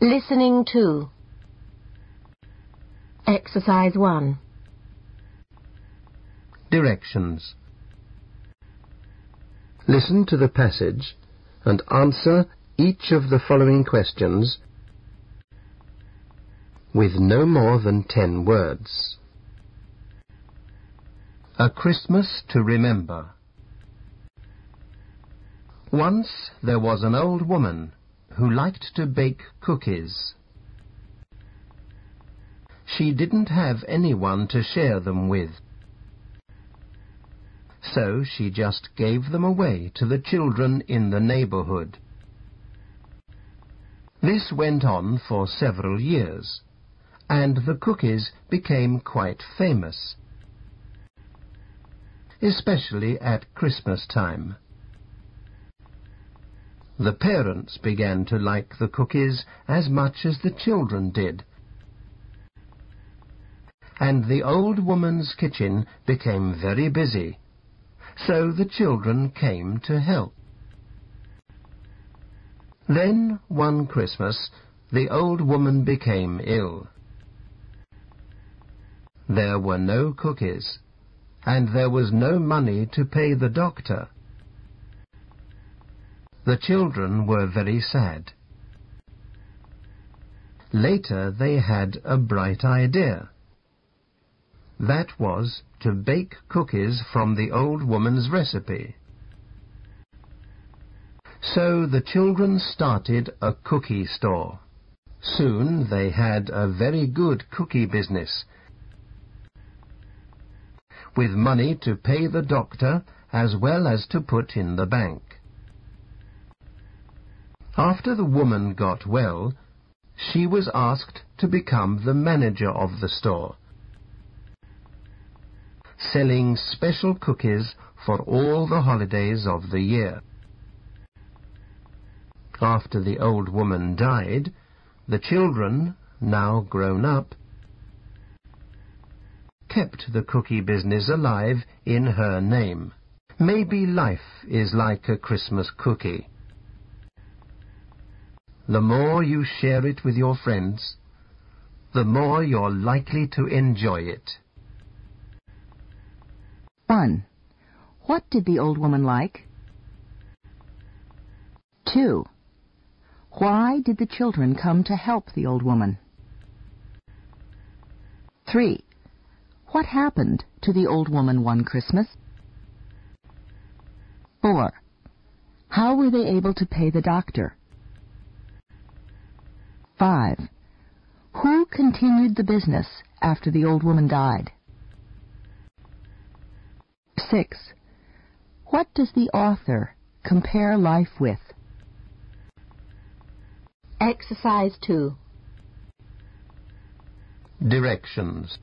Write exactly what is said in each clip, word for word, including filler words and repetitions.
Listening two. Exercise one. Directions. Listen to the passage and answer each of the following questions with no more than ten words. A Christmas to remember. Once there was an old woman who liked to bake cookies. She didn't have anyone to share them with, so she just gave them away to the children in the neighborhood. This went on for several years, and the cookies became quite famous, especially at Christmas time. The parents began to like the cookies as much as the children did, and the old woman's kitchen became very busy, so the children came to help. Then, one Christmas, the old woman became ill. There were no cookies, and there was no money to pay the doctor. The children were very sad. Later they had a bright idea. That was to bake cookies from the old woman's recipe. So the children started a cookie store. Soon they had a very good cookie business, with money to pay the doctor as well as to put in the bank. After the woman got well, she was asked to become the manager of the store, selling special cookies for all the holidays of the year. After the old woman died, the children, now grown up, kept the cookie business alive in her name. Maybe life is like a Christmas cookie. The more you share it with your friends, the more you're likely to enjoy it. one. What did the old woman like? two. Why did the children come to help the old woman? three. What happened to the old woman one Christmas? four. How were they able to pay the doctor? five. Who continued the business after the old woman died? six. What does the author compare life with? Exercise two. Directions.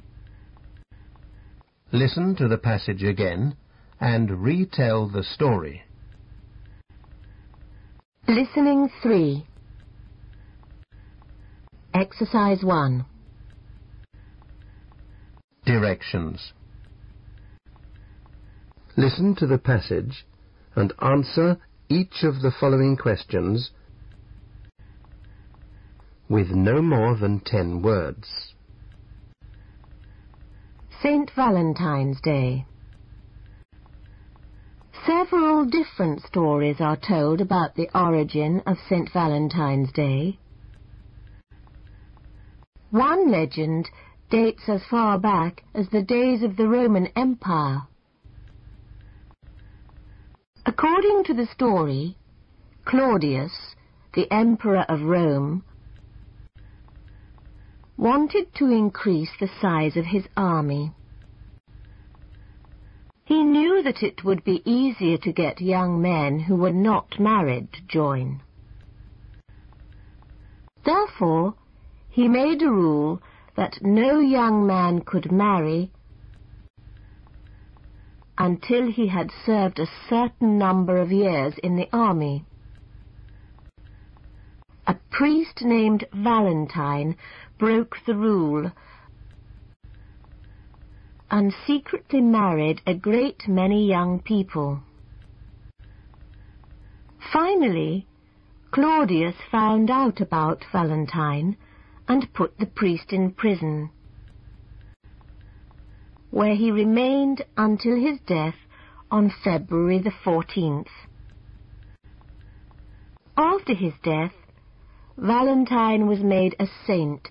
Listen to the passage again and retell the story. Listening three. Exercise one. Directions. Listen to the passage and answer each of the following questions with no more than ten words. Saint Valentine's Day. Several different stories are told about the origin of Saint Valentine's Day. One legend dates as far back as the days of the Roman Empire. According to the story, Claudius, the Emperor of Rome, wanted to increase the size of his army. He knew that it would be easier to get young men who were not married to join. Therefore, he made a rule that no young man could marry until he had served a certain number of years in the army. A priest named Valentine broke the rule and secretly married a great many young people. Finally, Claudius found out about Valentine and put the priest in prison, where he remained until his death on February the fourteenth. After his death, Valentine was made a saint,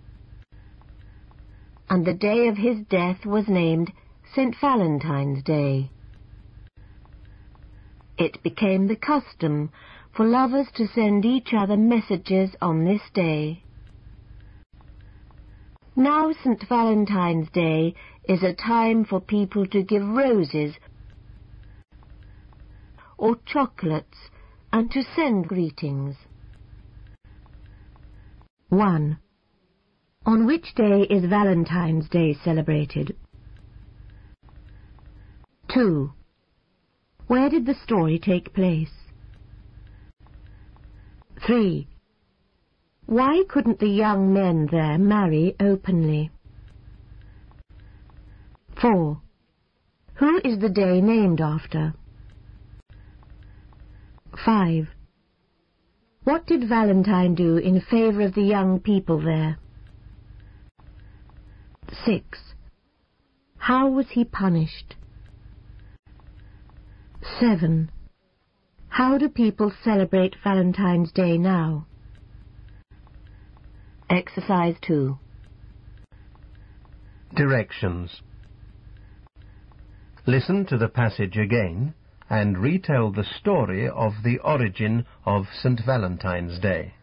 and the day of his death was named Saint Valentine's Day. It became the custom for lovers to send each other messages on this day. Now Saint Valentine's Day is a time for people to give roses or chocolates and to send greetings. one. On which day is Valentine's Day celebrated? two. Where did the story take place? three. Why couldn't the young men there marry openly? four. Who is the day named after? five. What did Valentine do in favour of the young people there? six. How was he punished? seven. How do people celebrate Valentine's Day now? Exercise two. Directions. Listen to the passage again and retell the story of the origin of Saint Valentine's Day.